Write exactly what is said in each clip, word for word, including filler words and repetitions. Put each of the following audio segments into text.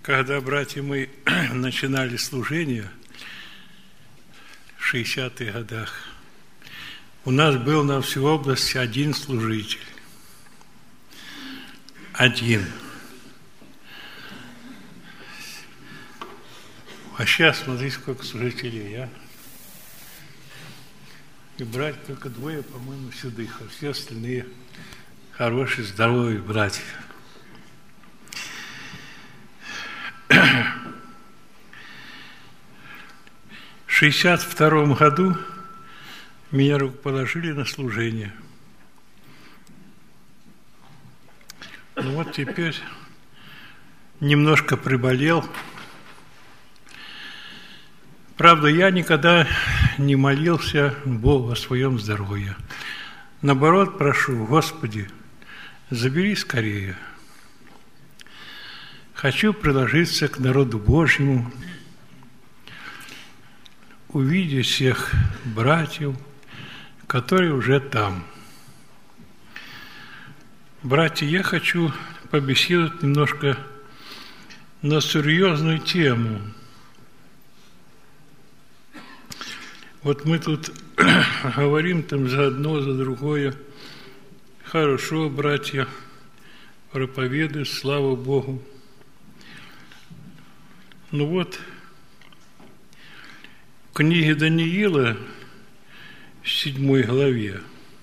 Когда, братья, мы начинали служение в шестидесятых годах, у нас был на всю область один служитель. Один. А сейчас, смотри, сколько служителей, а? И брать только двое, по-моему, седых, а все остальные хорошие, здоровые братья. В шестьдесят втором году меня положили на служение. Ну вот теперь немножко приболел. Правда, я никогда не молился Богу о своем здоровье. Наоборот, прошу, Господи, забери скорее. Хочу приложиться к народу Божьему, увидеть всех братьев, которые уже там. Братья, я хочу побеседовать немножко на серьезную тему. Вот мы тут говорим там за одно, за другое. Хорошо, братья, проповедуют, слава Богу. Ну вот, в книге Даниила, в седьмой главе,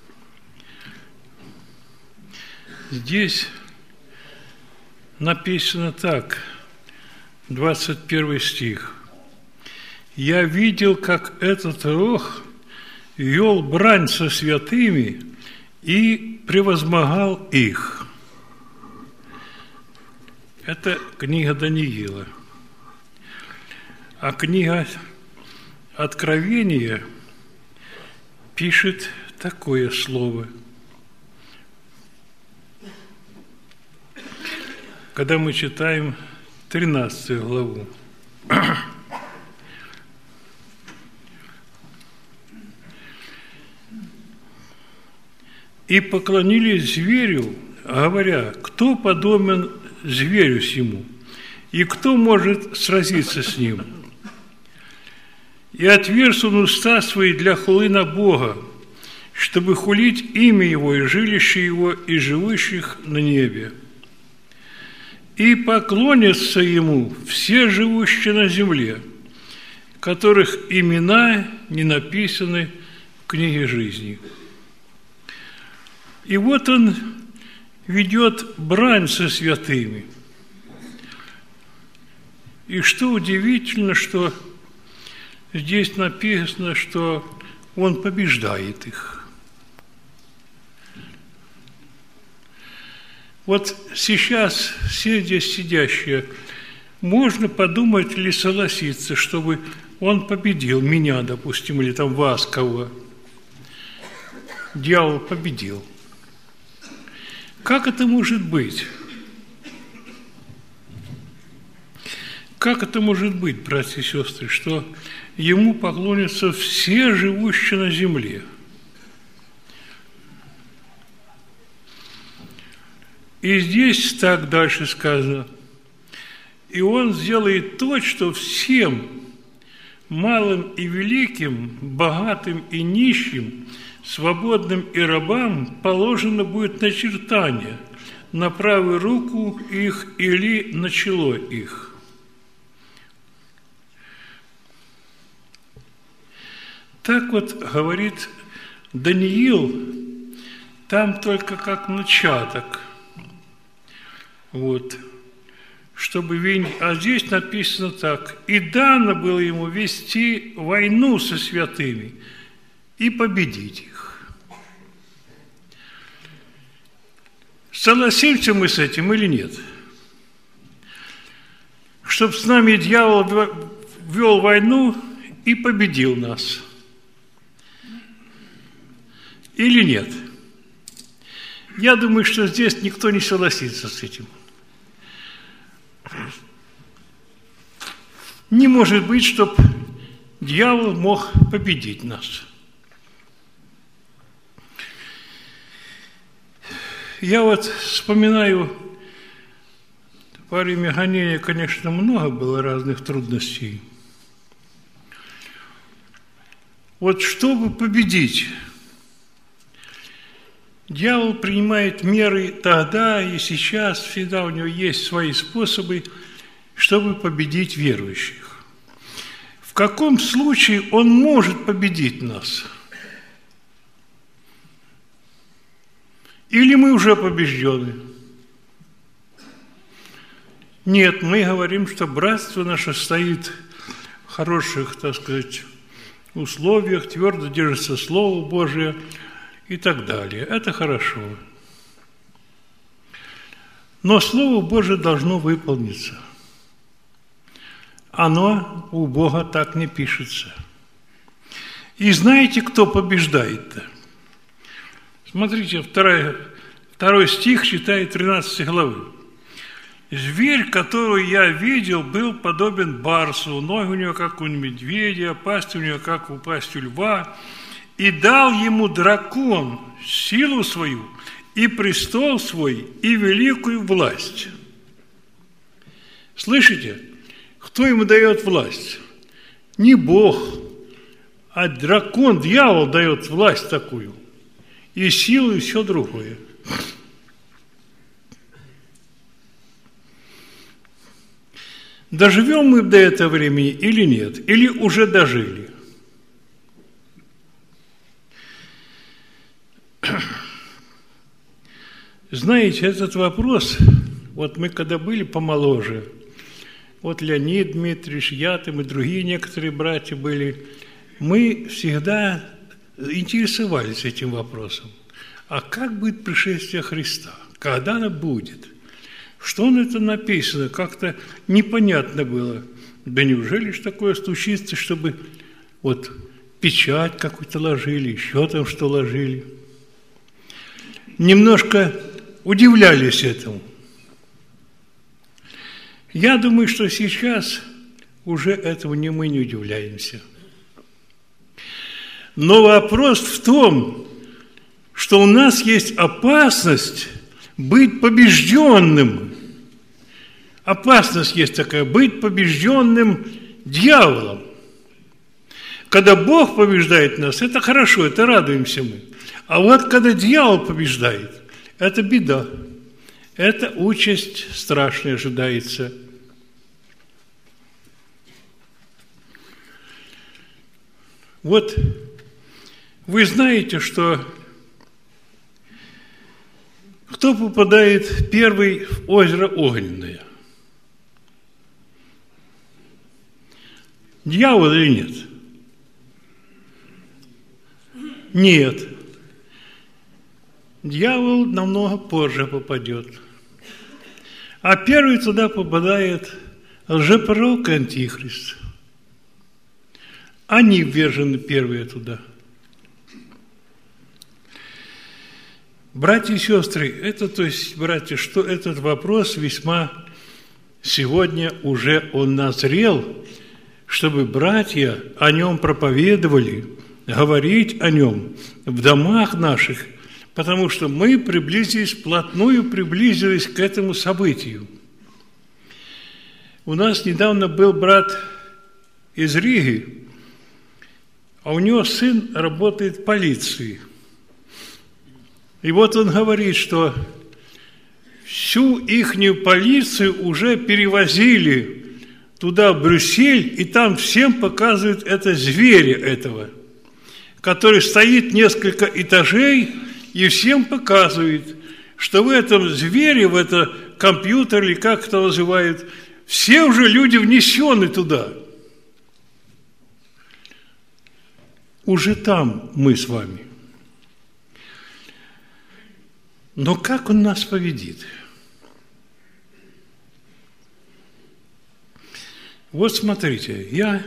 здесь написано так, двадцать первый стих. «Я видел, как этот рог вел брань со святыми и превозмогал их». Это книга Даниила. А книга Откровения пишет такое слово. Когда мы читаем тринадцатую главу. «И поклонились зверю, говоря, кто подобен зверю сему, и кто может сразиться с ним? И отверз он уста свои для хулы на Бога, чтобы хулить имя Его и жилище Его и живущих на небе. И поклонятся Ему все живущие на земле, которых имена не написаны в книге жизни». И вот он ведет брань со святыми. И что удивительно, что здесь написано, что он побеждает их. Вот сейчас все здесь сидящие, можно подумать или согласиться, чтобы он победил меня, допустим, или там вас, кого. Дьявол победил. Как это может быть? Как это может быть, братья и сестры, что ему поклонятся все живущие на земле? И здесь так дальше сказано. И он сделает то, что всем, малым и великим, богатым и нищим, свободным и рабам положено будет начертание на правую руку их или на чело их. Так вот говорит Даниил, там только как начаток. Вот. Чтобы винить. А здесь написано так. «И дано было ему вести войну со святыми и победить их». Согласимся мы с этим или нет? Чтоб с нами дьявол вел войну и победил нас. Или нет? Я думаю, что здесь никто не согласится с этим. Не может быть, чтоб дьявол мог победить нас. Я вот вспоминаю Во время гонения, конечно, много было разных трудностей. Вот чтобы победить, дьявол принимает меры тогда и сейчас, всегда у него есть свои способы, чтобы победить верующих. В каком случае он может победить нас? Или мы уже побеждены? Нет, мы говорим, что братство наше стоит в хороших, так сказать, условиях, твердо держится Слово Божие и так далее. Это хорошо. Но Слово Божие должно выполниться. Оно у Бога так не пишется. И знаете, кто побеждает-то? Смотрите, второй, второй стих читает тринадцатой главы. «Зверь, которого я видел, был подобен барсу, ноги у него, как у медведя, пасть у него, как у пасти льва, и дал ему дракон силу свою, и престол свой, и великую власть». Слышите? Кто ему дает власть? Не Бог, а дракон, дьявол дает власть такую, и силу, и все другое. Доживем мы до этого времени или нет? Или уже дожили? Знаете, этот вопрос, вот мы когда были помоложе, вот Леонид Дмитриевич, я там и другие некоторые братья были, мы всегда интересовались этим вопросом. А как будет пришествие Христа? Когда оно будет? Что на это написано? Как-то непонятно было. Да неужели ж такое случится, чтобы вот печать какую-то ложили, еще там что ложили? Немножко удивлялись этому. Я думаю, что сейчас уже этому не мы не удивляемся. Но вопрос в том, что у нас есть опасность быть побежденным. Опасность есть такая, быть побежденным дьяволом. Когда Бог побеждает нас, это хорошо, это радуемся мы. А вот когда дьявол побеждает, это беда. Это участь страшная ожидается. Вот вы знаете, что кто попадает первый в озеро Огненное? Дьявол или нет? Нет. Дьявол намного позже попадет. А первый туда попадает лжепророк и антихрист. Они ввержены первые туда. Братья и сестры, это, то есть, братья, что этот вопрос весьма сегодня уже он назрел, чтобы братья о нем проповедовали, говорить о нем в домах наших, потому что мы приблизились, вплотную приблизились к этому событию. У нас недавно был брат из Риги, а у него сын работает в полиции. И вот он говорит, что всю ихнюю полицию уже перевозили туда, в Брюссель, и там всем показывают это зверя этого, который стоит несколько этажей и всем показывает, что в этом звере, в этом компьютере, или как это называют, все уже люди внесены туда. Уже там мы с вами. Но как он нас победит? Вот смотрите, я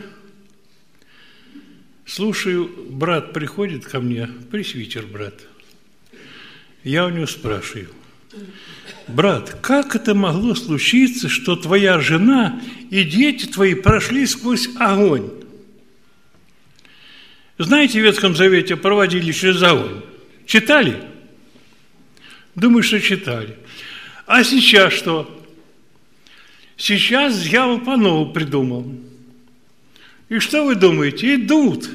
слушаю, брат приходит ко мне, пресвитер брат. Я у него спрашиваю: брат, как это могло случиться, что твоя жена и дети твои прошли сквозь огонь? Знаете, в Ветхом Завете проводили через огонь. Читали? Думаю, что читали. А сейчас что? Сейчас дьявол по-новому придумал. И что вы думаете? Идут.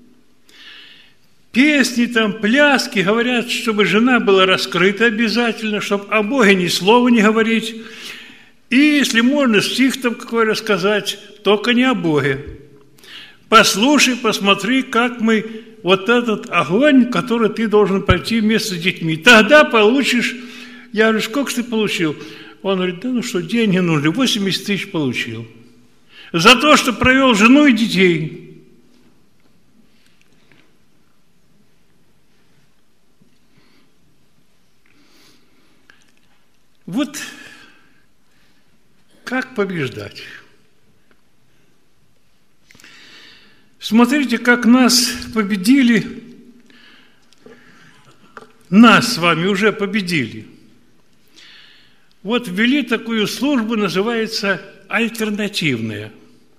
Песни там, пляски, говорят, чтобы жена была раскрыта обязательно, чтобы о Боге ни слова не говорить. И если можно стих там какой рассказать, только не о Боге. Послушай, посмотри, как мы вот этот огонь, который ты должен пройти вместе с детьми. Тогда получишь. Я говорю, сколько ты получил? Он говорит, да ну что, деньги нужны, восемьдесят тысяч получил. За то, что провел жену и детей. Вот как побеждать? Смотрите, как нас победили, нас с вами уже победили. Вот ввели такую службу, называется альтернативная.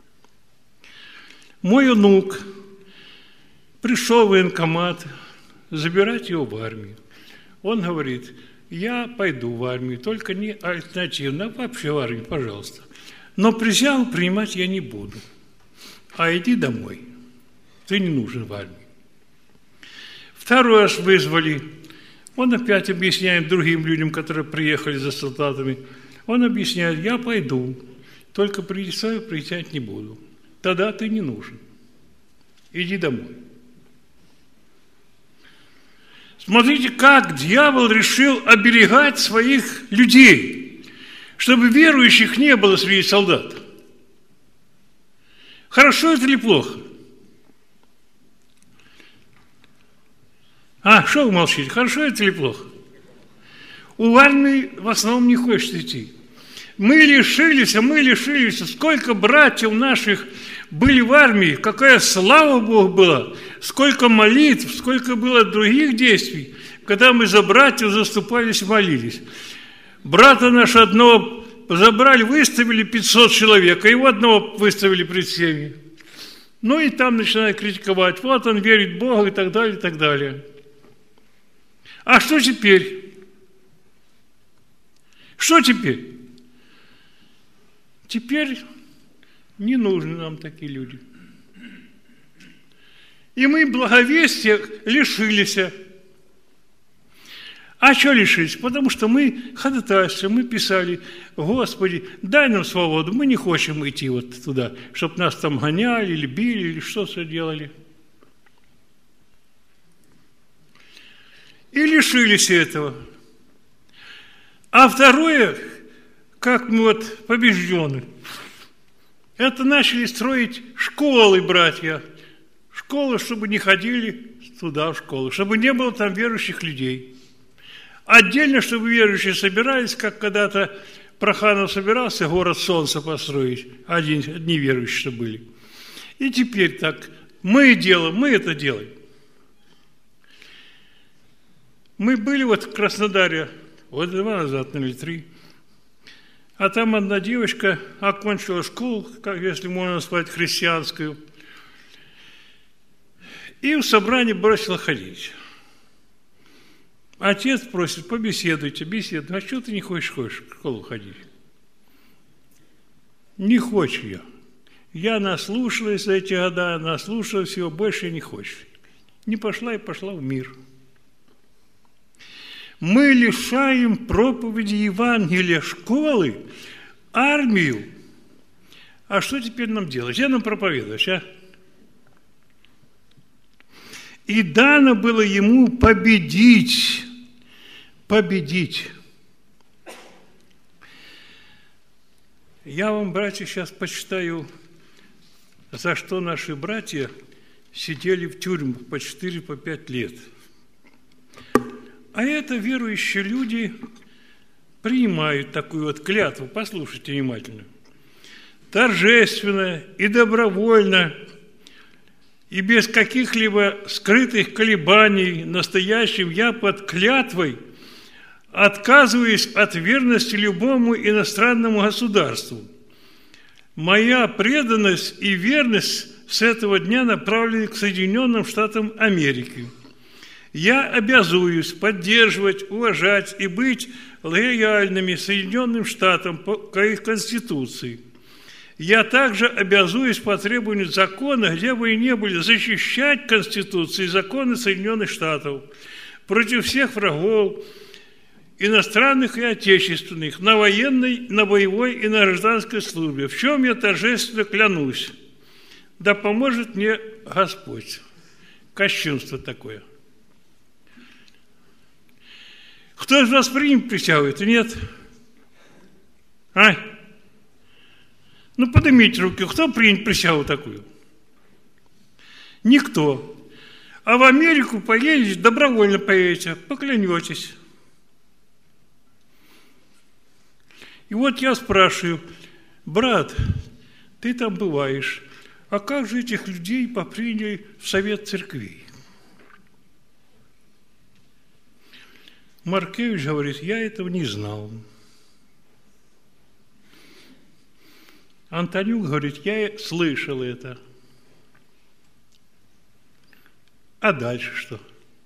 Мой внук пришел в военкомат забирать его в армию. Он говорит, я пойду в армию, только не альтернативно, а вообще в армию, пожалуйста. Но присягу принимать я не буду. А иди домой. Ты не нужен в армии. Второй раз вызвали. Он опять объясняет другим людям, которые приехали за солдатами. Он объясняет, я пойду, только присягу принимать не буду. Тогда ты не нужен. Иди домой. Смотрите, как дьявол решил оберегать своих людей, чтобы верующих не было среди солдат. Хорошо это или плохо? А, что вы молчите? Хорошо это или плохо? У армии в основном не хочет идти. Мы лишились, а мы лишились. Сколько братьев наших были в армии, какая слава Богу была, сколько молитв, сколько было других действий, когда мы за братьев заступались и молились. Брата нашего одного забрали, выставили пятьсот человек, а его одного выставили пред всеми. Ну и там начинают критиковать, вот он верит в Бога и так далее, и так далее. А что теперь? Что теперь? Теперь не нужны нам такие люди. И мы благовестия лишились. А что лишились? Потому что мы ходатайствовали, мы писали, Господи, дай нам свободу, мы не хотим идти вот туда, чтобы нас там гоняли, или били, или что-то делали. И лишились этого. А второе, как мы вот побеждены, это начали строить школы, братья. Школы, чтобы не ходили туда, в школу, чтобы не было там верующих людей. Отдельно, чтобы верующие собирались, как когда-то Проханов собирался город солнца построить, один, одни верующие что были. И теперь так, мы делаем, мы это делаем. Мы были вот в Краснодаре, вот два назад, или три, а там одна девочка окончила школу, как если можно сказать, христианскую, и в собрании бросила ходить. Отец просит, побеседуйте, беседуйте. А что ты не хочешь, хочешь в школу ходить? Не хочу я. Я наслушалась за эти года, наслушалась всего, больше не хочу. Не пошла и пошла в мир. Мы лишаем проповеди Евангелия школы, армию. А что теперь нам делать? Я нам проповедовать, а? И дано было ему победить, победить. Я вам, братья, сейчас почитаю, за что наши братья сидели в тюрьмах по четыре, по пять лет. А это верующие люди принимают такую вот клятву, послушайте внимательно. Торжественно и добровольно, и без каких-либо скрытых колебаний, настоящим я под клятвой отказываюсь от верности любому иностранному государству. Моя преданность и верность с этого дня направлены к Соединенным Штатам Америки. Я обязуюсь поддерживать, уважать и быть лояльными Соединенным Штатам по их Конституции. Я также обязуюсь по требованию закона, где бы и не были, защищать Конституцию и законы Соединенных Штатов против всех врагов, иностранных и отечественных, на военной, на боевой и на гражданской службе, в чем я торжественно клянусь. Да поможет мне Господь. Кощунство такое. Кто из вас примет присягу, это нет? А? Ну, поднимите руки, кто примет присягу такую? Никто. А в Америку поедете, добровольно поедете, поклянетесь. И вот я спрашиваю: брат, ты там бываешь, а как же этих людей поприняли в совет церквей? Маркевич говорит: я этого не знал. Антонюк говорит: я слышал это. А дальше что?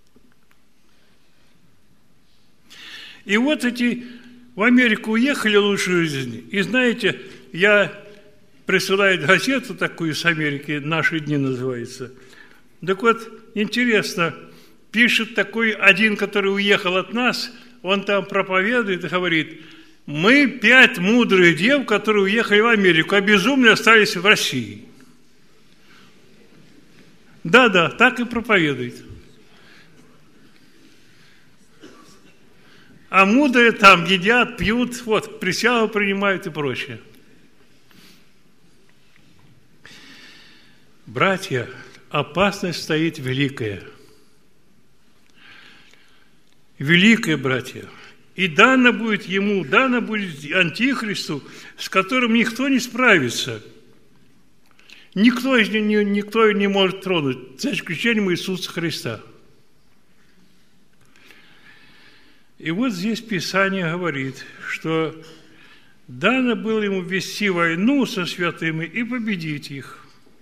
И вот эти в Америку уехали лучшую жизнь. И знаете, я присылаю газету такую с Америки, «Наши дни» называется. Так вот, интересно, пишет такой один, который уехал от нас, он там проповедует и говорит: мы пять мудрых дев, которые уехали в Америку, а безумные остались в России. Да-да, так и проповедует. А мудрые там едят, пьют, вот, присягу принимают и прочее. Братья, опасность стоит великая. Великая, братья. И дано будет ему, дано будет Антихристу, с которым никто не справится. Никто из них никто не может тронуть, за исключением Иисуса Христа. И вот здесь Писание говорит, что дано было ему вести войну со святыми и победить их.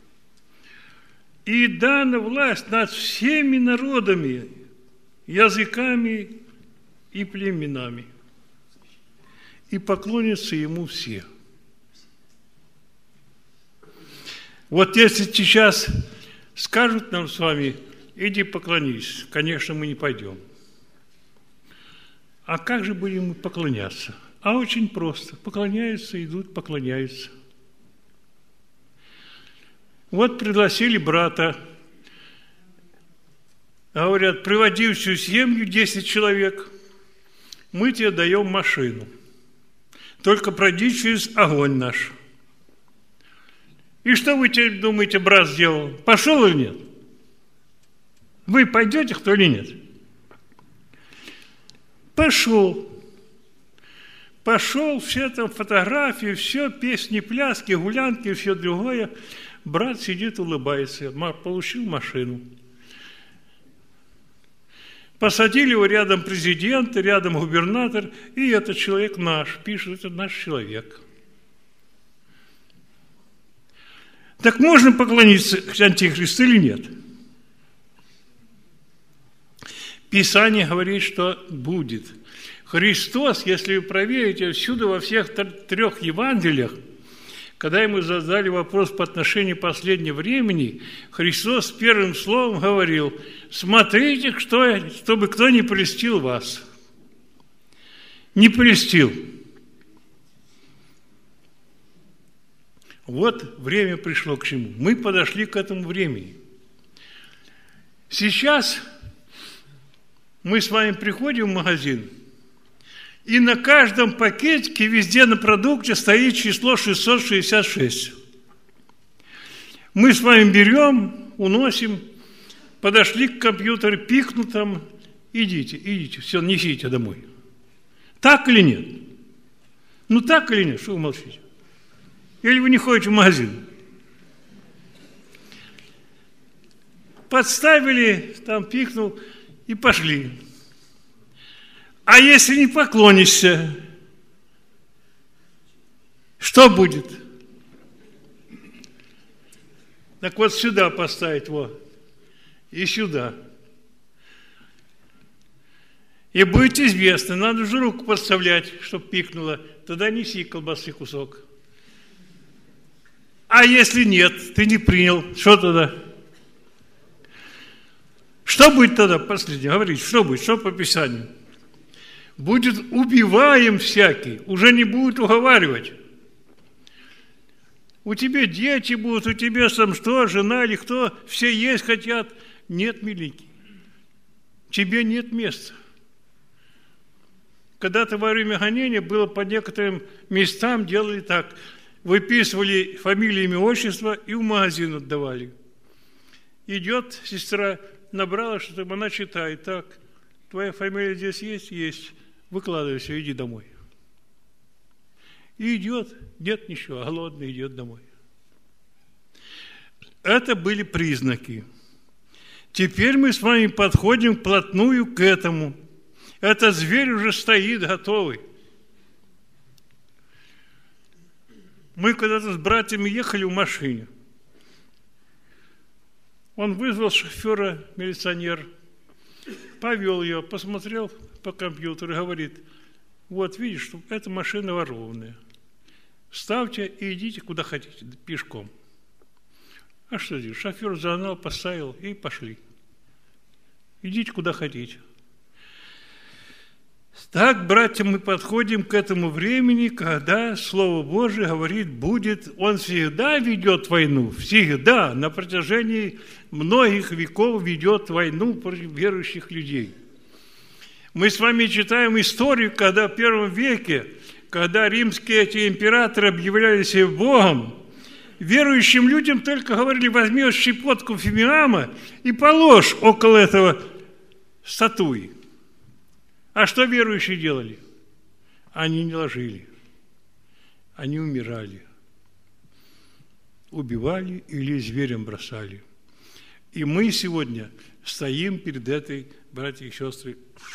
И дана власть над всеми народами, языками и племенами. И поклонятся ему все. Вот если сейчас скажут нам с вами: иди поклонись, конечно, мы не пойдем. А как же будем мы поклоняться? А очень просто. Поклоняются, идут, поклоняются. Вот пригласили брата. Говорят: приводи всю семью, десять человек. Мы тебе даем машину. Только пройди через огонь наш. И что вы теперь думаете, брат сделал? Пошел или нет? Вы пойдете, кто или нет? Пошел. Пошел, все там фотографии, все, песни, пляски, гулянки, все другое. Брат сидит, улыбается. Получил машину. Посадили его рядом президент, рядом губернатор, и этот человек наш, пишет, это наш человек. Так можно поклониться Антихристу или нет? Писание говорит, что будет. Христос, если вы проверите, всюду во всех трех Евангелиях, когда ему задали вопрос по отношению к последнему времени, Христос первым словом говорил: смотрите, что, чтобы кто не прельстил вас. Не прельстил. Вот время пришло к чему. Мы подошли к этому времени. Сейчас мы с вами приходим в магазин, и на каждом пакетике, везде на продукте стоит число шестьсот шестьдесят шесть. Мы с вами берем, уносим, подошли к компьютеру, пикну там, идите, идите, все, несите домой. Так или нет? Ну так или нет? Что вы молчите? Или вы не ходите в магазин? Подставили, там пикнул и пошли. А если не поклонишься, что будет? Так вот сюда поставить, вот, и сюда. И будет известно, надо же руку подставлять, чтобы пикнуло, тогда неси колбасы кусок. А если нет, ты не принял, что тогда? Что будет тогда, последнее, говорить, что будет, что по Писанию? Будет убиваем всякий, уже не будет уговаривать. У тебя дети будут, у тебя сам что, жена или кто, все есть хотят. Нет, миленький, тебе нет места. Когда-то во время гонения было по некоторым местам делали так. Выписывали фамилии, имя, отчество и в магазин отдавали. Идет сестра, набрала, что там она читает. Так, твоя фамилия здесь есть? Есть. Выкладывай все, иди домой. И идет, нет ничего, голодный идет домой. Это были признаки. Теперь мы с вами подходим вплотную к этому. Этот зверь уже стоит готовый. Мы когда-то с братьями ехали в машине. Он вызвал шофера, милиционер, повел ее, посмотрел по компьютеру и говорит, вот видишь, что эта машина ворованная. Ставьте и идите куда хотите, пешком. А что здесь? Шофер загнал, поставил и пошли. Идите куда хотите. Так, братья, мы подходим к этому времени, когда Слово Божие говорит, будет, Он всегда ведет войну, всегда, на протяжении многих веков ведет войну против верующих людей. Мы с вами читаем историю, когда в первом веке, когда римские эти императоры объявляли себя Богом, верующим людям только говорили, возьми щепотку фимиама и положь около этого статуи. А что верующие делали? Они не ложили. Они умирали. Убивали или зверем бросали. И мы сегодня стоим перед этой, братья и сестры.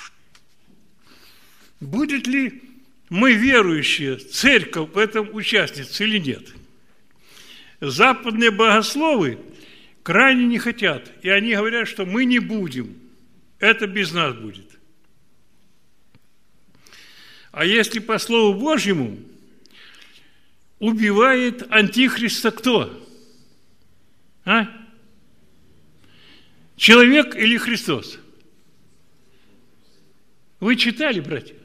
Будет ли мы, верующие, церковь в этом участница или нет? Западные богословы крайне не хотят. И они говорят, что мы не будем. Это без нас будет. А если по Слову Божьему убивает Антихриста кто? А? Человек или Христос? Вы читали, братья?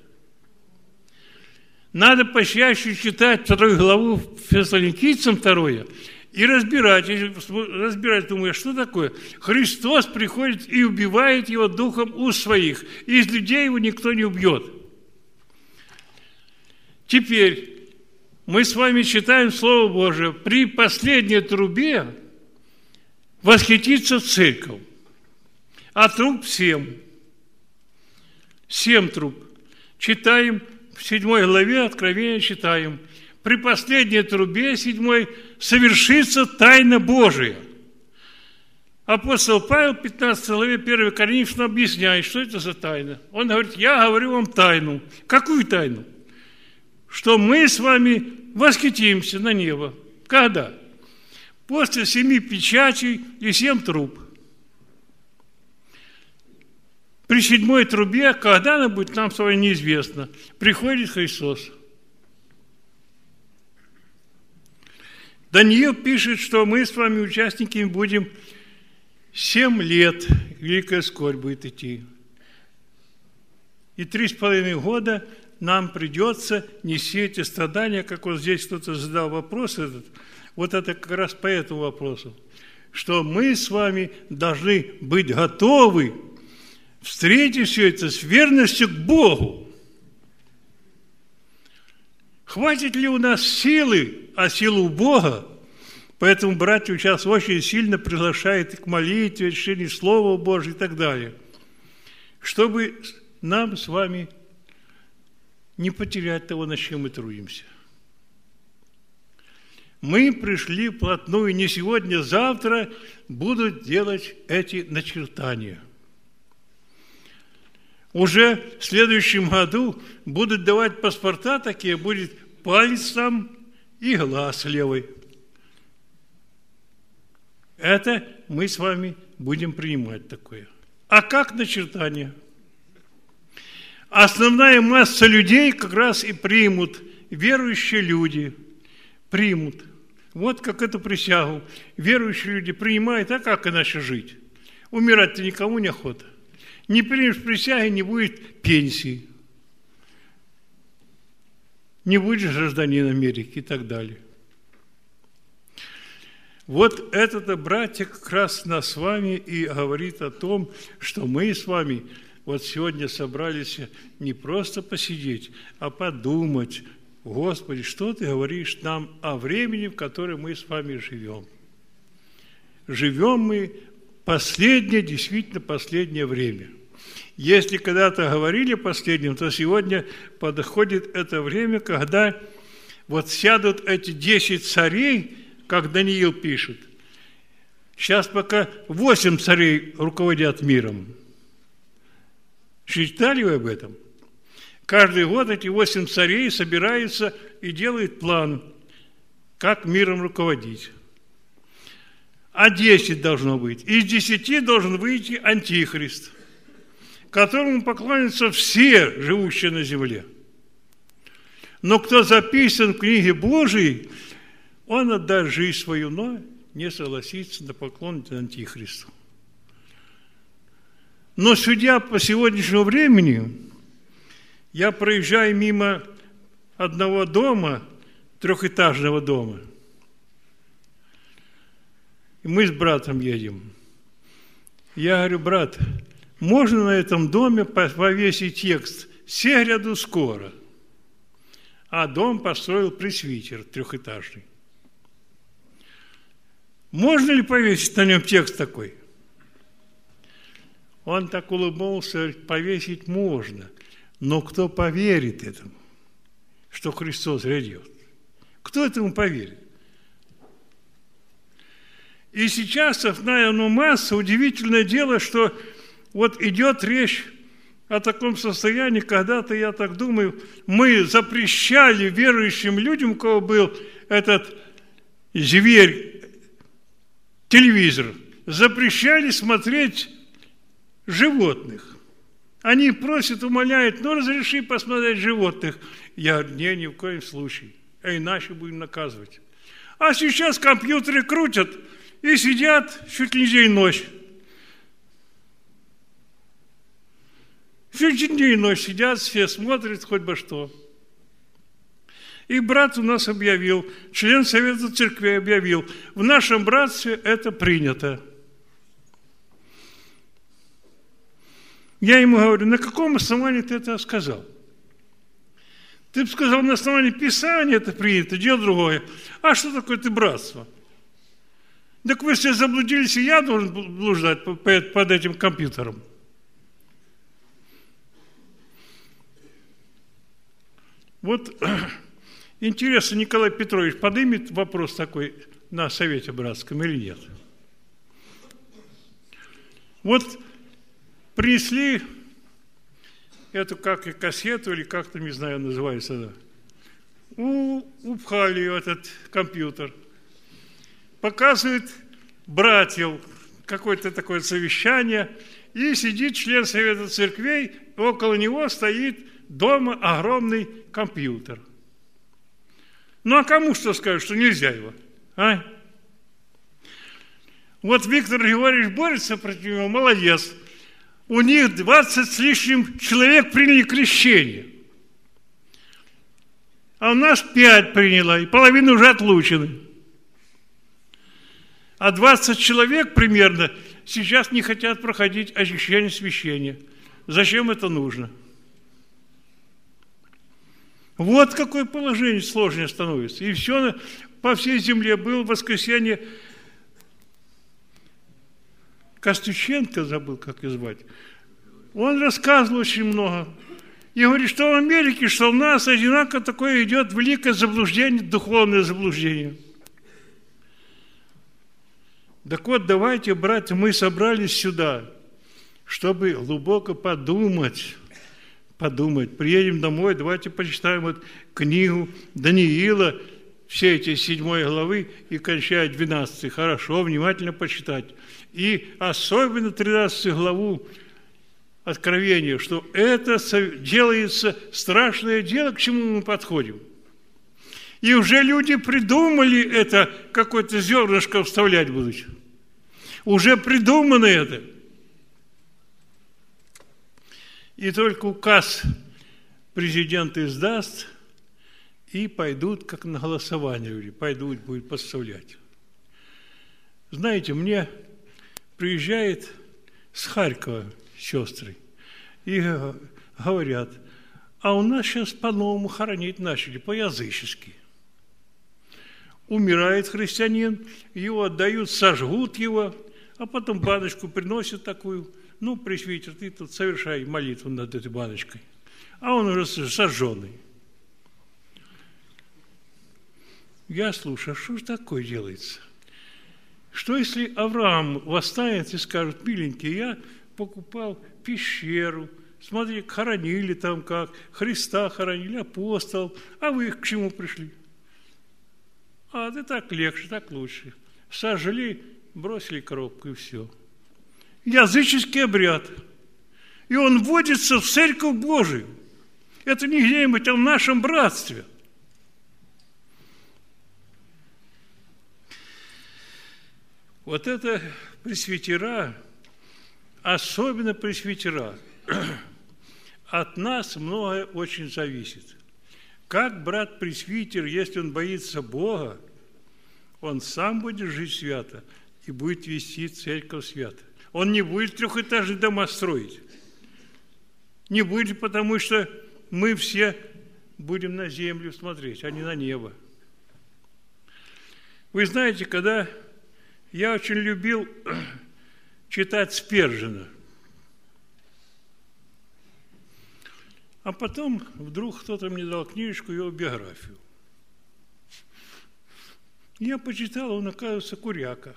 Надо почаще читать вторую главу Фессалоникийцам второе и разбирать, разбирать, думаю, что такое? Христос приходит и убивает его духом уст своих, и из людей его никто не убьет. Теперь мы с вами читаем Слово Божие. При последней трубе восхитится церковь. А труб семь. Семь труб. Читаем в седьмой главе Откровения, читаем. При последней трубе седьмой совершится тайна Божия. Апостол Павел в пятнадцатой главе первого Коринфянам объясняет, что это за тайна. Он говорит, я говорю вам тайну. Какую тайну? Что мы с вами восхитимся на небо. Когда? После семи печатей и семь труб. При седьмой трубе, когда она будет, нам с вами неизвестно, приходит Христос. Даниил пишет, что мы с вами участниками будем семь лет, великая скорбь будет идти. И три с половиной года нам придется нести эти страдания, как вот здесь кто-то задал вопрос этот, вот это как раз по этому вопросу, что мы с вами должны быть готовы встретить все это с верностью к Богу. Хватит ли у нас силы, а силы у Бога? Поэтому братья сейчас очень сильно приглашают к молитве, чтению Слова Божьего и так далее, чтобы нам с вами не потерять того, на чем мы трудимся. Мы пришли вплотную, не сегодня, завтра будут делать эти начертания. Уже в следующем году будут давать паспорта такие, будет палец там и глаз левый. Это мы с вами будем принимать такое. А как начертание? основная масса людей как раз и примут, верующие люди примут. Вот как эту присягу верующие люди принимают, а как иначе жить? Умирать-то никому не охота. Не примешь присяги, не будет пенсии. Не будешь гражданин Америки и так далее. Вот это-то, братья, как раз нас с вами и говорит о том, что мы с вами вот сегодня собрались не просто посидеть, а подумать: Господи, что Ты говоришь нам о времени, в котором мы с вами живем? Живем мы последнее, действительно последнее время. Если когда-то говорили последним, то сегодня подходит это время, когда вот сядут эти десять царей, как Даниил пишет. Сейчас пока восемь царей руководят миром. Читали вы об этом? Каждый год эти восемь царей собираются и делают план, как миром руководить. А десять должно быть. Из десяти должен выйти антихрист, которому поклонятся все живущие на земле. Но кто записан в книге Божией, он отдаст жизнь свою, но не согласится на поклон антихристу. Но судя по сегодняшнему времени, я проезжаю мимо одного дома, трехэтажного дома, и мы с братом едем. Я говорю: брат, можно на этом доме повесить текст «Все гряду скоро», а дом построил пресвитер трехэтажный. Можно ли повесить на нем текст такой? Он так улыбнулся, говорит: повесить можно, но кто поверит этому, что Христос грядет? Кто этому поверит? И сейчас основная масса, удивительное дело, что вот идет речь о таком состоянии, когда-то, я так думаю, мы запрещали верующим людям, у кого был этот зверь, телевизор, запрещали смотреть животных. Они просят, умоляют: ну, разреши посмотреть животных. Я говорю: не, ни в коем случае, а иначе будем наказывать. А сейчас компьютеры крутят и сидят чуть ли не день и ночь. Чуть ли не день и ночь сидят, все смотрят хоть бы что. И брат у нас объявил, член Совета Церкви объявил: в нашем братстве это принято. Я ему говорю: на каком основании ты это сказал? Ты бы сказал, на основании Писания это принято, дело другое. А что такое ты братство? Так вы все заблудились, и я должен блуждать под этим компьютером. Вот интересно, Николай Петрович поднимет вопрос такой на Совете Братском или нет? Вот принесли эту, как и кассету, или как там, не знаю, называется, да. У, упхали в этот компьютер. Показывает братьев какое-то такое совещание, и сидит член Совета Церквей, и около него стоит дома огромный компьютер. Ну, а кому что скажут, что нельзя его? А? Вот Виктор Григорьевич борется против него, молодец. У них двадцать с лишним человек приняли крещение. А у нас пять приняло, и половина уже отлучены. А двадцать человек примерно сейчас не хотят проходить очищение священия. Зачем это нужно? Вот какое положение сложное становится. И все по всей земле. Был в воскресенье Костюченко, забыл, как его звать. Он рассказывал очень много. И говорит, что в Америке, что у нас одинаково такое идет великое заблуждение, духовное заблуждение. Так вот, давайте, братья, мы собрались сюда, чтобы глубоко подумать, подумать. Приедем домой, давайте почитаем вот книгу Даниила, все эти седьмой главы и кончая двенадцатой. Хорошо, внимательно почитать. И особенно тринадцатую главу откровение, что это делается страшное дело, к чему мы подходим. И уже люди придумали это, какое-то зернышко вставлять будут. Уже придумано это. И только указ президент издаст, и пойдут, как на голосование, люди, пойдут, будут подставлять. Знаете, мне приезжает с Харькова сестры и говорят, а у нас сейчас по-новому хоронить начали, по-язычески. Умирает христианин, его отдают, сожгут его, а потом баночку приносят такую, ну, пресвитер, ты тут совершай молитву над этой баночкой. А он уже сожженный. Я слушаю, а что же такое делается? Что если Авраам восстанет и скажет, миленький, я покупал пещеру, смотри, хоронили там как, Христа хоронили, апостол, а вы к чему пришли? А да так легче, так лучше. Сожгли, бросили коробку и все. Языческий обряд. И он вводится в Церковь Божию. Это не где-нибудь, а в нашем братстве. Вот это пресвитера, особенно пресвитера, от нас многое очень зависит. Как брат-пресвитер, если он боится Бога, он сам будет жить свято и будет вести церковь свято. Он не будет трехэтажные дома строить. Не будет, потому что мы все будем на землю смотреть, а не на небо. Вы знаете, когда я очень любил читать Спержина, а потом вдруг кто-то мне дал книжечку, его биографию. Я почитал, он, оказывается, куряка.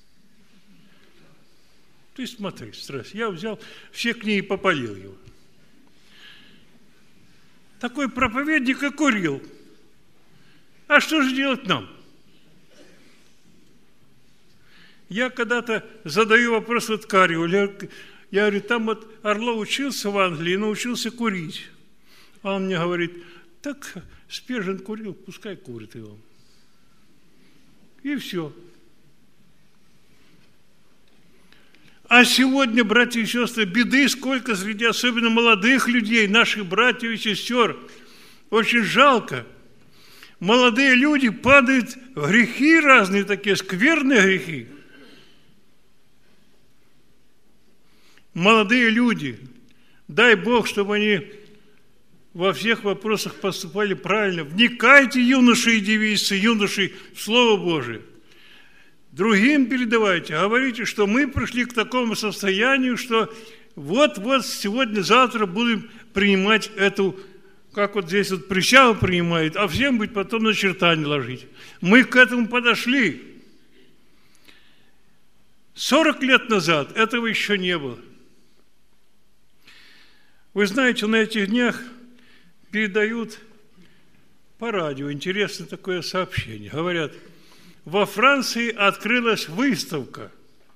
Ты смотри, стресс. Я взял все книги и попалил его. Такой проповедник и курил. А что же делать нам? Я когда-то задаю вопрос вот Кариу. Я, я говорю, там вот Орлов учился в Англии, научился курить. А он мне говорит, так Спержин курил, пускай курит его. И все. А сегодня, братья и сестры, беды сколько среди особенно молодых людей, наших братьев и сестер. Очень жалко. Молодые люди падают в грехи разные такие, скверные грехи. Молодые люди, дай Бог, чтобы они во всех вопросах поступали правильно. Вникайте, юноши и девицы, юноши, в Слово Божие. Другим передавайте, говорите, что мы пришли к такому состоянию, что вот-вот сегодня-завтра будем принимать эту, как вот здесь вот присягу принимают, а всем будет потом на чертание ложить. Мы к этому подошли. Сорок лет назад этого еще не было. Вы знаете, на этих днях передают по радио интересное такое сообщение. Говорят, во Франции открылась выставка.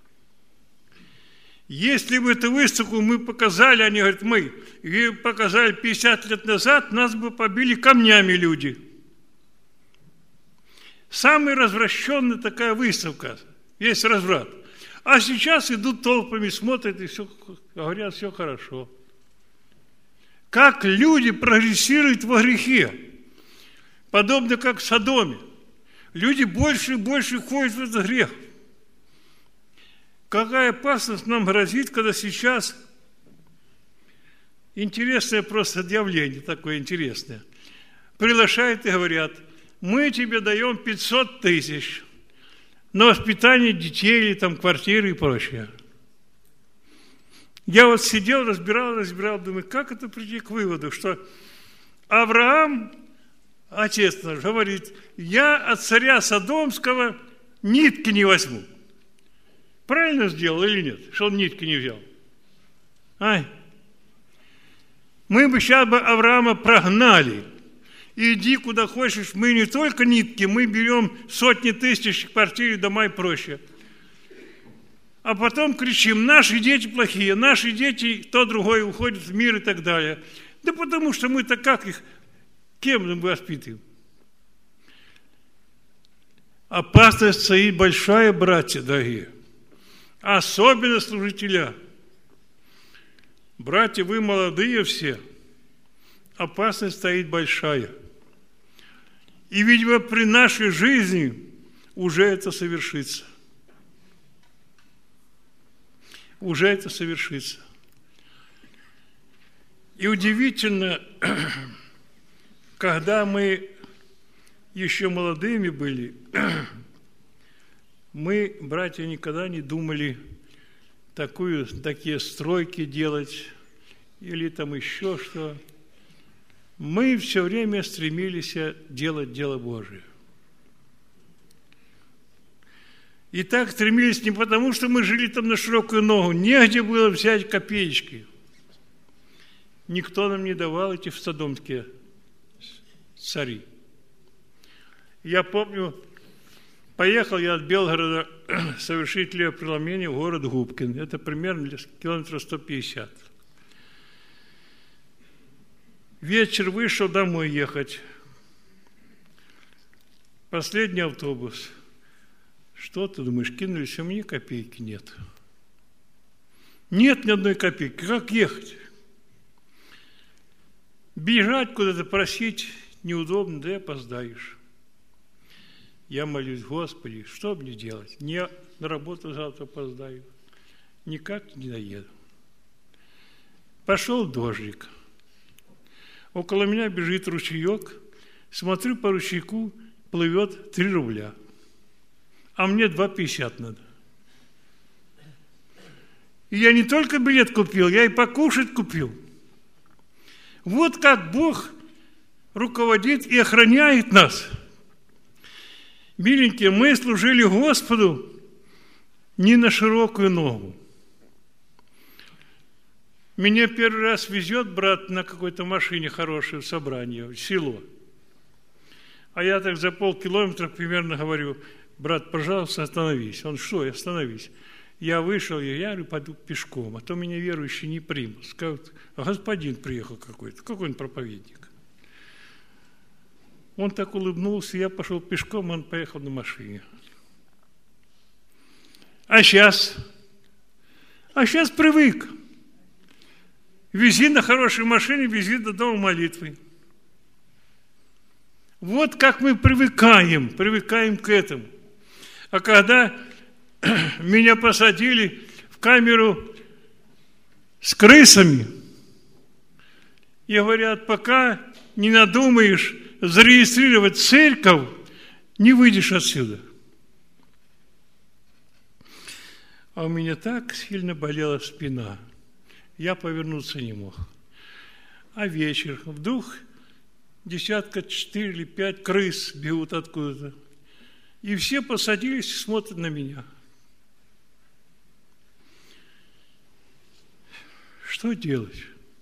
Если бы эту выставку мы показали, они говорят, мы, ее показали пятьдесят лет назад, нас бы побили камнями люди. Самая развращенная такая выставка, есть разврат. А сейчас идут толпами, смотрят и все, говорят, все хорошо. Как люди прогрессируют во грехе, подобно как в Содоме. Люди больше и больше входят в этот грех. Какая опасность нам грозит, когда сейчас интересное просто явление, такое интересное, приглашают и говорят, мы тебе даем пятьсот тысяч на воспитание детей, или там квартиры и прочее. Я вот сидел, разбирал, разбирал, думаю, как это прийти к выводу, что Авраам, отец наш, говорит, я от царя Содомского нитки не возьму. Правильно сделал или нет, что он нитки не взял? Ай. Мы бы сейчас бы Авраама прогнали. Иди куда хочешь, мы не только нитки, мы берем сотни тысяч квартир, дома и прочее. а потом кричим: наши дети плохие, наши дети, то другое уходит в мир и так далее. Да потому что мы-то как их, кем мы воспитываем? Опасность стоит большая, братья дорогие. Особенно служителя. Братья, вы молодые все. Опасность стоит большая. И, видимо, при нашей жизни уже это совершится. Уже это совершится. И удивительно, когда мы еще молодыми были, мы, братья, никогда не думали такую, такие стройки делать или там еще что. Мы все время стремились делать дело Божие. И так стремились не потому, что мы жили там на широкую ногу, негде было взять копеечки. Никто нам не давал эти в Содомские цари. Я помню, поехал я от Белгорода совершить левопреломление в город Губкин. Это примерно километров сто пятьдесят. Вечер вышел домой ехать. Последний автобус. Что ты думаешь, кинулись, а мне копейки нет. Нет ни одной копейки. Как ехать? Бежать куда-то, просить неудобно, да и опоздаешь. Я молюсь: Господи, что мне делать? Не на работу завтра опоздаю. Никак не доеду. Пошел дождик. Около меня бежит ручеек. Смотрю по ручейку, плывет три рубля. А мне два пятьдесят надо. И я не только билет купил, я и покушать купил. Вот как Бог руководит и охраняет нас. Миленькие, мы служили Господу не на широкую ногу. Меня первый раз везет брат на какой-то машине хорошей в собрание, в село. А я так за полкилометра примерно говорю: брат, пожалуйста, остановись. Он: что, остановись? Я вышел, я говорю, пойду пешком, а то меня верующие не примут. Скажут: господин приехал какой-то, какой он проповедник. Он так улыбнулся, я пошел пешком, он поехал на машине. А сейчас? А сейчас привык. Вези на хорошей машине, вези до дома молитвы. Вот как мы привыкаем, привыкаем к этому. А когда меня посадили в камеру с крысами, и говорят: пока не надумаешь зарегистрировать церковь, не выйдешь отсюда. А у меня так сильно болела спина, я повернуться не мог. А вечер вдруг десятка четыре или пять крыс бегут откуда-то. И все посадились и смотрят на меня. Что делать?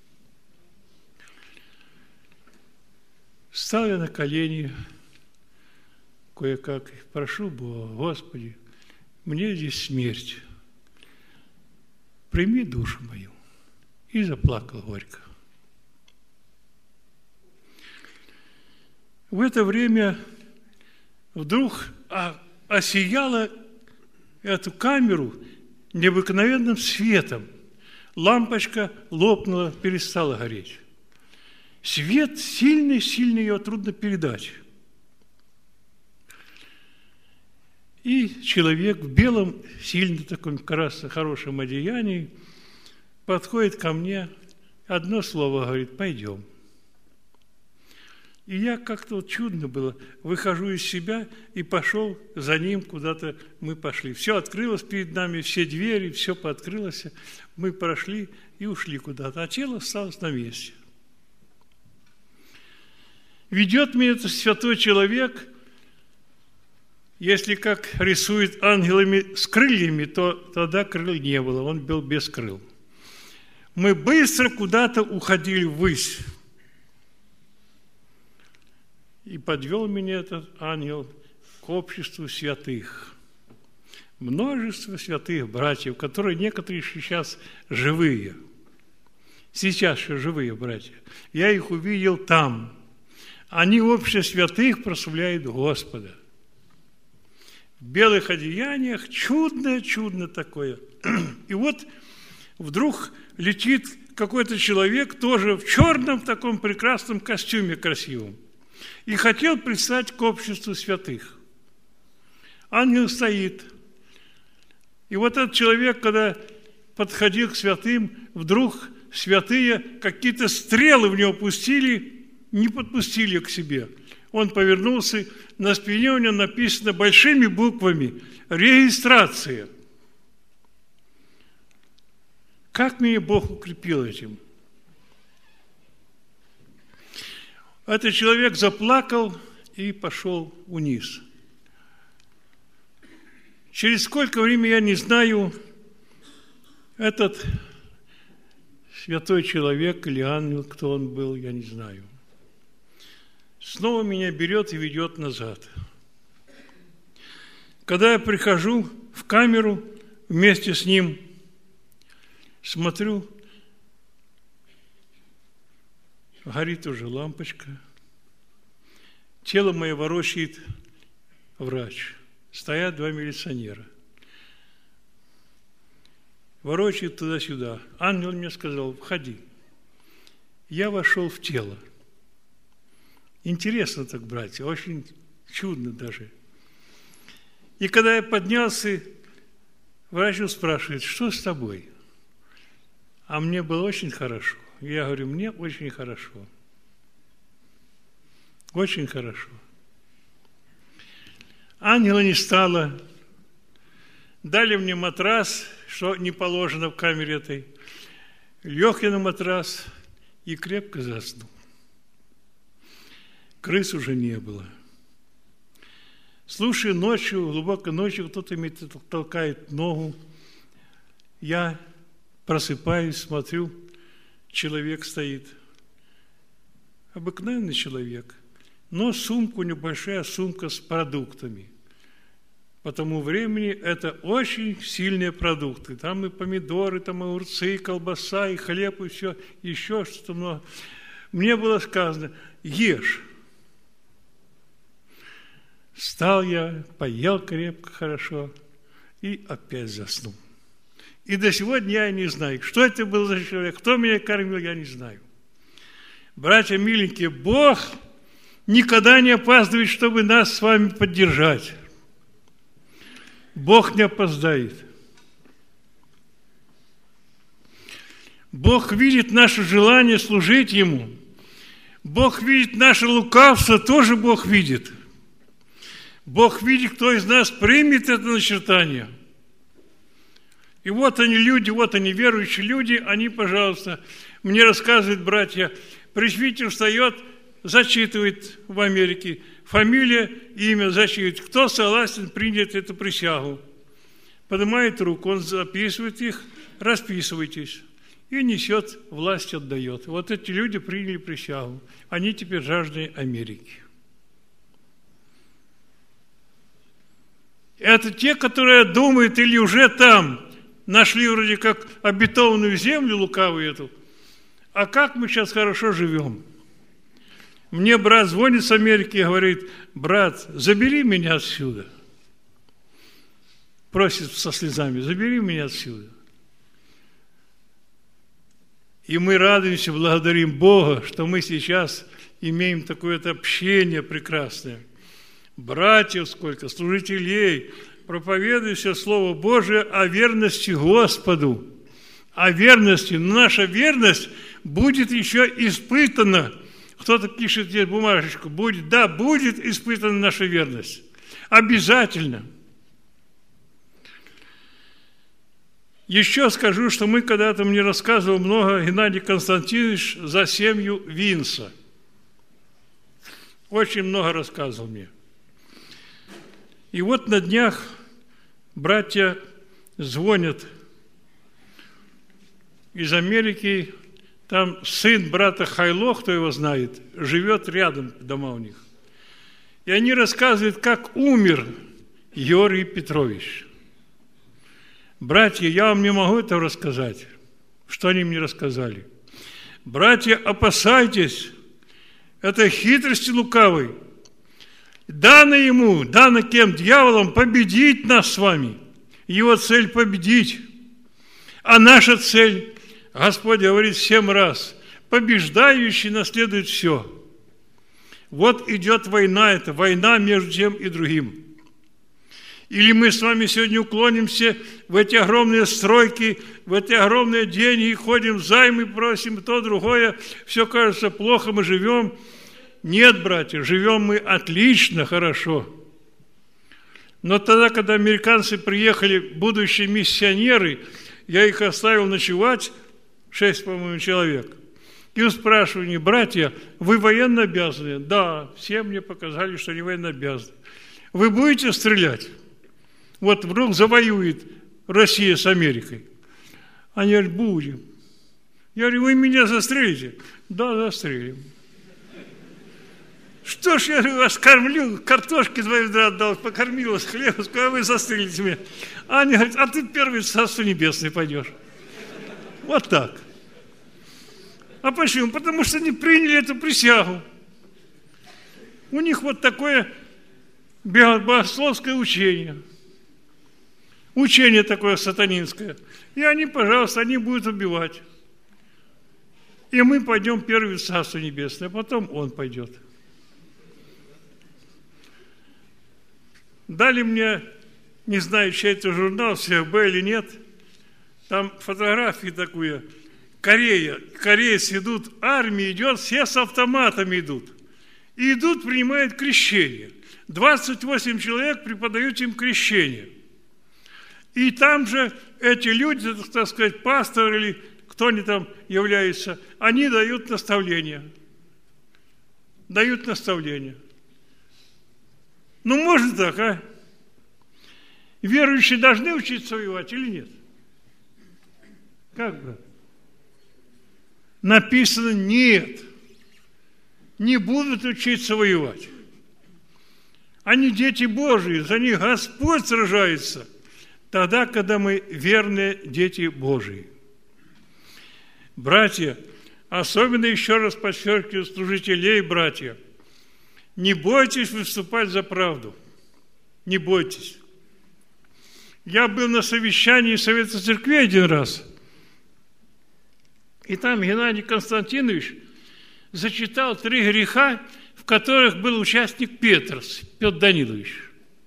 Встал я на колени, кое-как, прошу Бога: Господи, мне здесь смерть, прими душу мою. И заплакал горько. В это время вдруг осияла эту камеру необыкновенным светом. Лампочка лопнула, перестала гореть. Свет сильный, сильный, ее трудно передать. И человек в белом, сильно таком красном, хорошем одеянии подходит ко мне, одно слово говорит: пойдем. И я как-то вот чудно было, выхожу из себя и пошел за ним куда-то, мы пошли. Все открылось перед нами, все двери, все пооткрылось, мы прошли и ушли куда-то, а тело осталось на месте. Ведет меня этот святой человек, если как рисует ангелами с крыльями, то тогда крыл не было, он был без крыл. Мы быстро куда-то уходили ввысь. И подвел меня этот ангел к обществу святых. множество святых братьев, которые некоторые сейчас живые. Сейчас еще живые братья. Я их увидел там. Они в обществе святых прославляют Господа. В белых одеяниях, чудное, чудно такое. И вот вдруг летит какой-то человек, тоже в черном таком прекрасном костюме красивом, и хотел пристать к обществу святых. Ангел стоит. И вот этот человек, когда подходил к святым, вдруг святые какие-то стрелы в него пустили, не подпустили к себе. Он повернулся, на спине у него написано большими буквами «Регистрация». Как меня Бог укрепил этим? Этот человек заплакал и пошел вниз. Через сколько времени, я не знаю, этот святой человек или ангел, кто он был, я не знаю, снова меня берет и ведет назад. Когда я прихожу в камеру вместе с ним, смотрю, горит уже лампочка, тело мое ворочает врач, стоят два милиционера. Ворочает туда-сюда. Ангел мне сказал: входи. Я вошел в тело. Интересно так, братья, очень чудно даже. И когда я поднялся, врач спрашивает: что с тобой? А мне было очень хорошо. Я говорю: мне очень хорошо. Очень хорошо. Ангела не стало. Дали мне матрас, что не положено в камере этой. Лег я на матрас и крепко заснул. Крыс уже не было. Слушаю, ночью, глубокой ночью кто-то мне толкает ногу. Я просыпаюсь, смотрю, человек стоит. Обыкновенный человек. Но сумка, небольшая сумка с продуктами. По тому времени это очень сильные продукты. Там и помидоры, там и огурцы, и колбаса, и хлеб, и все, еще что-то много. Мне было сказано: ешь. Встал я, поел крепко, хорошо, и опять заснул. И до сегодня я не знаю, что это был за человек, кто меня кормил, я не знаю. Братья миленькие, Бог никогда не опаздывает, чтобы нас с вами поддержать. Бог не опоздает. Бог видит наше желание служить Ему. Бог видит наше лукавство, тоже Бог видит. Бог видит, кто из нас примет это начертание. И вот они люди, вот они верующие люди, они, пожалуйста, мне рассказывают братья, пресвитер встает, зачитывает в Америке, фамилия, имя зачитывает. Кто согласен принять эту присягу? Поднимает руку, он записывает их, расписывайтесь. И несет, власть отдает. Вот эти люди приняли присягу. Они теперь граждане Америки. Это те, которые думают или уже там нашли вроде как обетованную землю лукавую эту. А как мы сейчас хорошо живем? Мне брат звонит с Америки и говорит: брат, забери меня отсюда. Просит со слезами: забери меня отсюда. И мы радуемся, благодарим Бога, что мы сейчас имеем такое-то общение прекрасное. Братьев сколько, служителей, проповедующие Слово Божие о верности Господу. О верности. Но наша верность будет еще испытана. Кто-то пишет здесь бумажечку. Будет, да, будет испытана наша верность. Обязательно. Еще скажу, что мы когда-то, мне рассказывал много Геннадий Константинович за семью Винса. Очень много рассказывал мне. И вот на днях братья звонят из Америки, там сын брата Хайло, кто его знает, живет рядом, дома у них. И они рассказывают, как умер Георгий Петрович. Братья, я вам не могу это рассказать, что они мне рассказали. Братья, опасайтесь, это хитрости лукавой. Дано ему, дано кем? Дьяволом победить нас с вами. Его цель победить. А наша цель, Господь говорит семь раз, побеждающий наследует все. Вот идет война, это война между тем и другим. Или мы с вами сегодня уклонимся в эти огромные стройки, в эти огромные деньги, ходим займы, просим то, другое, все кажется плохо, мы живем. Нет, братья, живем мы отлично, хорошо. Но тогда, когда американцы приехали, будущие миссионеры, я их оставил ночевать, шесть, по-моему, человек. И спрашиваю них: братья, вы военно обязаны? Да, все мне показали, что они военно обязаны. Вы будете стрелять? Вот вдруг завоюет Россия с Америкой. Они говорят: будем. Я говорю: вы меня застрелите? Да, застрелим. Что ж, я вас кормлю, картошки два ведра отдал, покормил вас, хлеба, а вы застрелите меня. А они говорят: а ты первый в Царство Небесное пойдешь. Вот так. А почему? Потому что они приняли эту присягу. У них вот такое богословское учение. Учение такое сатанинское. И они, пожалуйста, они будут убивать. И мы пойдем первый в Царство Небесное, а потом он пойдет. Дали мне, не знаю, чей это журнал, си эф би или нет, там фотографии такие. Корея, корейцы идут, армия идет, все с автоматами идут. И идут, принимают крещение. двадцать восемь человек преподают им крещение. И там же эти люди, так сказать, пастор или кто они там являются, они дают наставления. Дают наставления. Ну, можно так, а? Верующие должны учиться воевать или нет? Как бы? Написано: нет. Не будут учиться воевать. Они дети Божии, за них Господь сражается. Тогда, когда мы верные дети Божии. Братья, особенно еще раз подчеркиваю, служителей, братья, не бойтесь выступать за правду. Не бойтесь. Я был на совещании Совета Церкви один раз, и там Геннадий Константинович зачитал три греха, в которых был участник Петрос, Петр Данилович.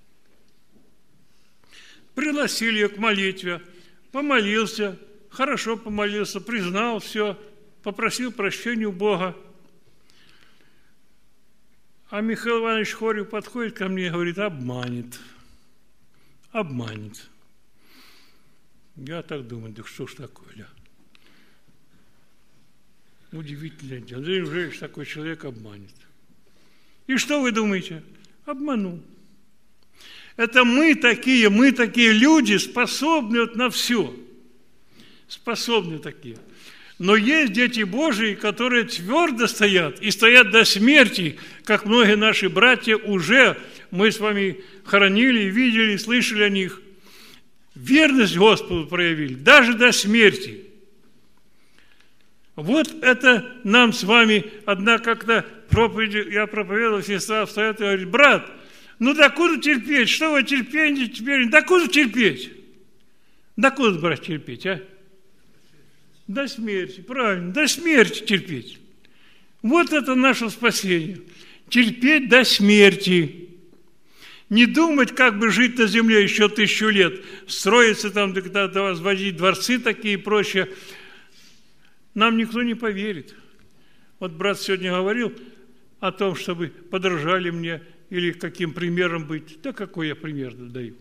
Пригласили ее к молитве, помолился, хорошо помолился, признал все, попросил прощения у Бога. А Михаил Иванович Хорев подходит ко мне и говорит: обманет, обманет. Я так думаю: да что ж такое, ля? Удивительное дело. Да неужели такой человек обманет? И что вы думаете? Обманул. Это мы такие, мы такие люди, способны вот на все. Способны такие. Но есть дети Божии, которые твердо стоят и стоят до смерти, как многие наши братья уже, мы с вами хоронили, видели, слышали о них. Верность Господу проявили, даже до смерти. Вот это нам с вами, одна как-то проповедь, я проповедовал, сестра встает и говорит: брат, ну докуда терпеть? Что вы терпение теперь? Докуда терпеть? Докуда, брат, терпеть, а? До смерти, правильно, до смерти терпеть. Вот это наше спасение. Терпеть до смерти. Не думать, как бы жить на земле еще тысячу лет, строиться там, когда-то возводить дворцы такие и прочее. Нам никто не поверит. Вот брат сегодня говорил о том, чтобы подражали мне или каким примером быть. Да какой я пример даю?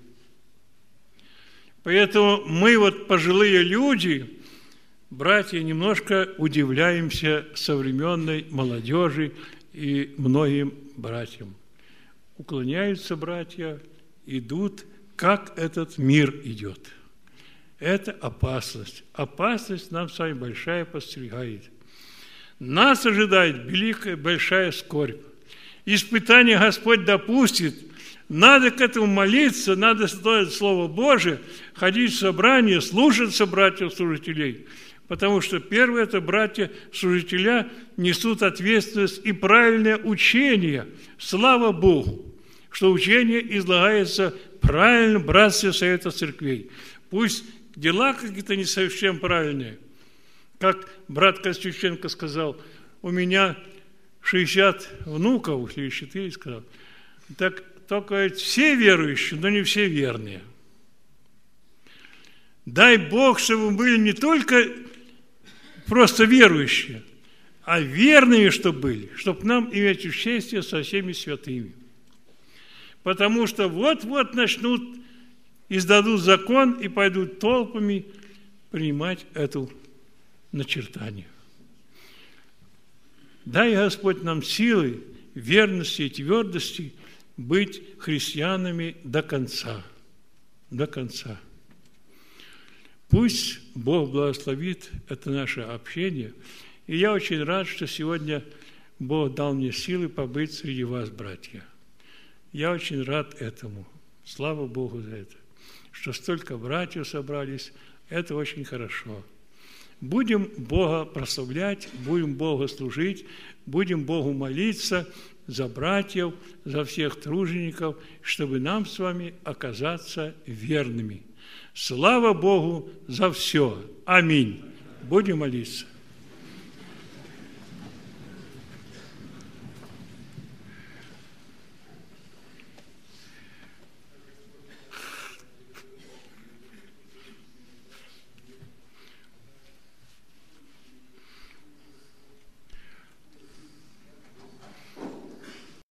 Поэтому мы вот пожилые люди, братья, немножко удивляемся современной молодежи и многим братьям. Уклоняются братья, идут, как этот мир идет. Это опасность. Опасность нам с вами большая подстерегает. Нас ожидает великая, большая скорбь. Испытание Господь допустит, Надо к этому молиться, надо слушать Слово Божие, ходить в собрание, слушаться братьев-служителей. Потому что первое – это братья-служителя несут ответственность и правильное учение. Слава Богу, что учение излагается правильно в братстве Совета Церквей. Пусть дела какие-то не совсем правильные. Как брат Костюченко сказал, у меня шестьдесят внуков, или четыре сказал, так только все верующие, но не все верные. Дай Бог, чтобы мы были не только просто верующие, а верными, чтобы были, чтобы нам иметь участие со всеми святыми. Потому что вот-вот начнут, издадут закон и пойдут толпами принимать это начертание. Дай, Господь, нам силы, верности и твердости быть христианами до конца. До конца. Пусть Бог благословит это наше общение. И я очень рад, что сегодня Бог дал мне силы побыть среди вас, братья. Я очень рад этому. Слава Богу за это. Что столько братьев собрались, это очень хорошо. Будем Бога прославлять, будем Богу служить, будем Богу молиться за братьев, за всех тружеников, чтобы нам с вами оказаться верными. Слава Богу за все. Аминь. Будем молиться.